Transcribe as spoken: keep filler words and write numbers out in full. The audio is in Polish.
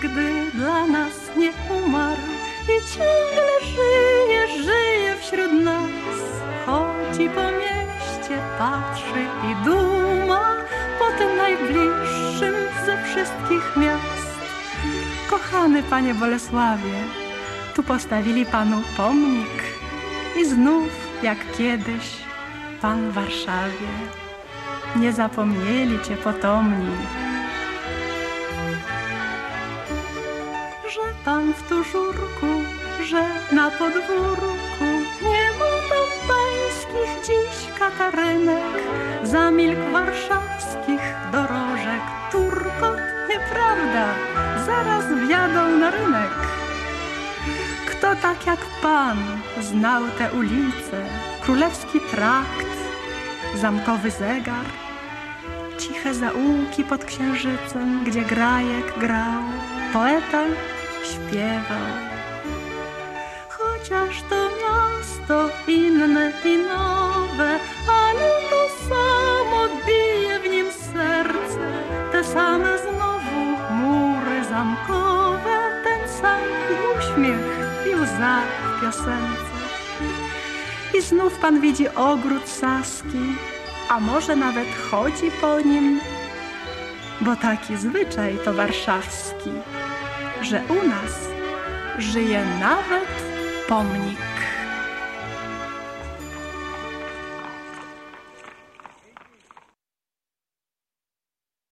nigdy dla nas nie umarł i ciągle żyje, żyje wśród nas. Chodzi po mieście, patrzy i duma po tym najbliższym ze wszystkich miast. Kochany Panie Bolesławie, tu postawili Panu pomnik i znów jak kiedyś Pan w Warszawie. Nie zapomnieli Cię potomni, że Pan w tużurku, że na podwórku nie ma tam pańskich dziś katarynek. Zamilk warszawskich dorożek turkot, nieprawda, zaraz wjadą na rynek. Kto tak jak Pan znał te ulice, królewski trakt, zamkowy zegar, ciche zaułki pod księżycem, gdzie grajek grał, poeta śpiewał. Chociaż to miasto inne i nowe, ale to samo bije w nim serce. Te same znowu mury zamkowe, ten sam uśmiech i łza w piosence. I znów Pan widzi ogród saski, a może nawet chodzi po nim, bo taki zwyczaj to warszawski, że u nas żyje nawet pomnik.